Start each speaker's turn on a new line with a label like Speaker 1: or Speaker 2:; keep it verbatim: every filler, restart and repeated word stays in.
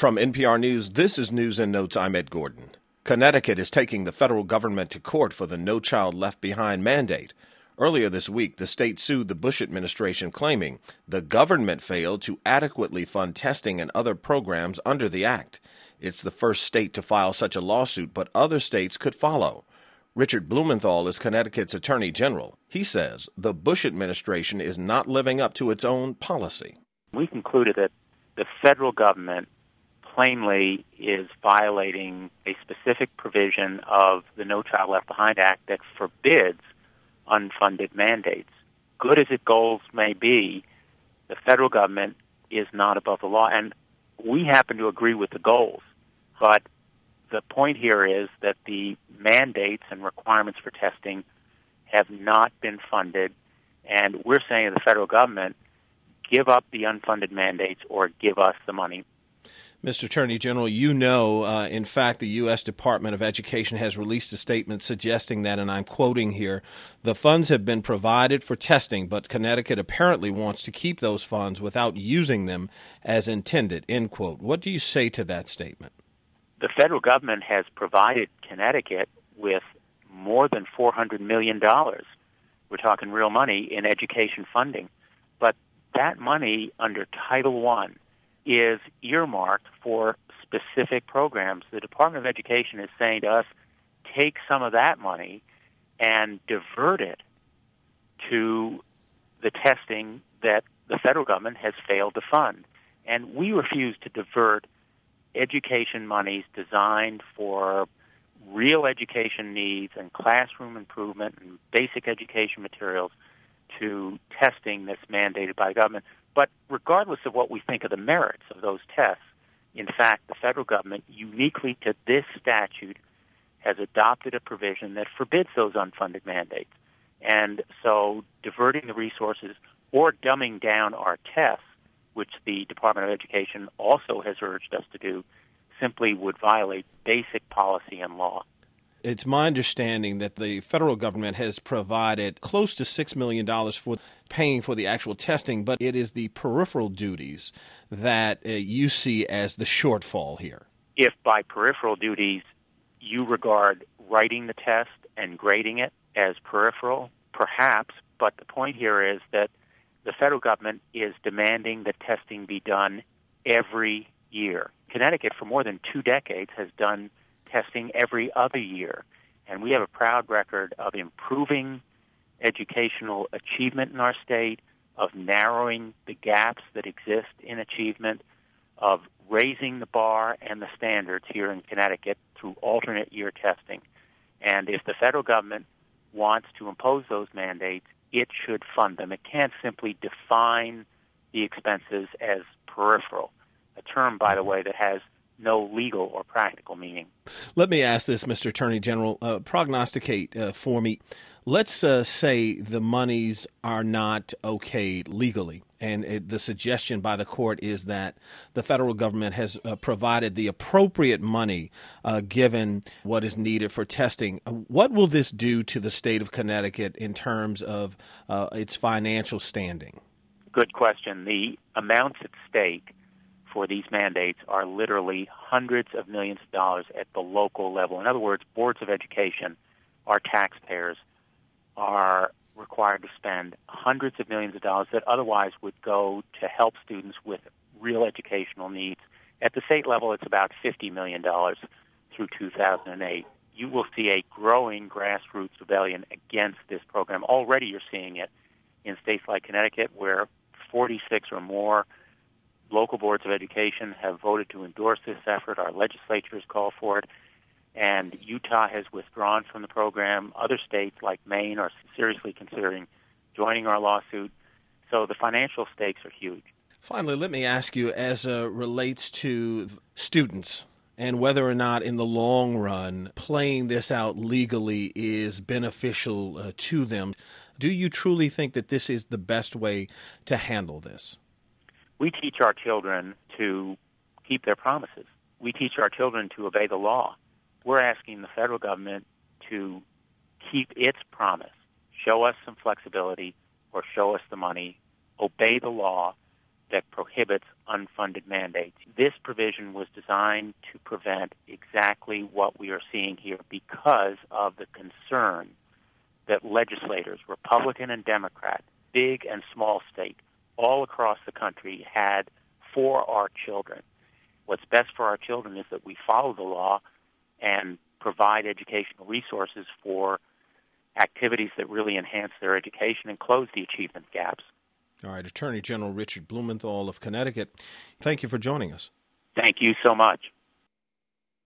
Speaker 1: From N P R News, this is News and Notes. I'm Ed Gordon. Connecticut is taking the federal government to court for the No Child Left Behind mandate. Earlier this week, the state sued the Bush administration, claiming the government failed to adequately fund testing and other programs under the act. It's the first state to file such a lawsuit, but other states could follow. Richard Blumenthal is Connecticut's Attorney General. He says the Bush administration is not living up to its own policy.
Speaker 2: We concluded that the federal government plainly is violating a specific provision of the No Child Left Behind Act that forbids unfunded mandates. Good as its goals may be, the federal government is not above the law, and we happen to agree with the goals. But the point here is that the mandates and requirements for testing have not been funded, and we're saying to the federal government, give up the unfunded mandates or give us the money.
Speaker 1: Mister Attorney General, you know, uh, in fact, the U S Department of Education has released a statement suggesting that, and I'm quoting here, the funds have been provided for testing, but Connecticut apparently wants to keep those funds without using them as intended, end quote. What do you say to that statement?
Speaker 2: The federal government has provided Connecticut with more than four hundred million dollars. We're talking real money in education funding. But that money under Title One is earmarked for specific programs. The Department of Education is saying to us, take some of that money and divert it to the testing that the federal government has failed to fund. And we refuse to divert education monies designed for real education needs and classroom improvement and basic education materials to testing that's mandated by the government. But regardless of what we think of the merits of those tests, in fact, the federal government, uniquely to this statute, has adopted a provision that forbids those unfunded mandates. And so diverting the resources or dumbing down our tests, which the Department of Education also has urged us to do, simply would violate basic policy and law.
Speaker 1: It's my understanding that the federal government has provided close to six million dollars for paying for the actual testing, but it is the peripheral duties that uh, you see as the shortfall here.
Speaker 2: If by peripheral duties you regard writing the test and grading it as peripheral, perhaps, but the point here is that the federal government is demanding that testing be done every year. Connecticut, for more than two decades, has done testing every other year. And we have a proud record of improving educational achievement in our state, of narrowing the gaps that exist in achievement, of raising the bar and the standards here in Connecticut through alternate year testing. And if the federal government wants to impose those mandates, it should fund them. It can't simply define the expenses as peripheral, a term, by the way, that has no legal or practical meaning.
Speaker 1: Let me ask this, Mister Attorney General. Uh, prognosticate uh, for me. Let's uh, say the monies are not okayed legally, and it, the suggestion by the court is that the federal government has uh, provided the appropriate money uh, given what is needed for testing. Uh, what will this do to the state of Connecticut in terms of uh, its financial standing?
Speaker 2: Good question. The amounts at stake for these mandates are literally hundreds of millions of dollars at the local level. In other words, boards of education, our taxpayers, are required to spend hundreds of millions of dollars that otherwise would go to help students with real educational needs. At the state level, it's about fifty million dollars through two thousand eight. You will see a growing grassroots rebellion against this program. Already you're seeing it in states like Connecticut, where forty-six or more local boards of education have voted to endorse this effort. Our legislature has called for it. And Utah has withdrawn from the program. Other states like Maine are seriously considering joining our lawsuit. So the financial stakes are huge.
Speaker 1: Finally, let me ask you, as uh, relates to students and whether or not in the long run playing this out legally is beneficial uh, to them, do you truly think that this is the best way to handle this?
Speaker 2: We teach our children to keep their promises. We teach our children to obey the law. We're asking the federal government to keep its promise, show us some flexibility or show us the money, obey the law, that prohibits unfunded mandates. This provision was designed to prevent exactly what we are seeing here because of the concern that legislators, Republican and Democrat, big and small state, all across the country had for our children. What's best for our children is that we follow the law and provide educational resources for activities that really enhance their education and close the achievement gaps.
Speaker 1: All right, Attorney General Richard Blumenthal of Connecticut, thank you for joining us.
Speaker 2: Thank you so much.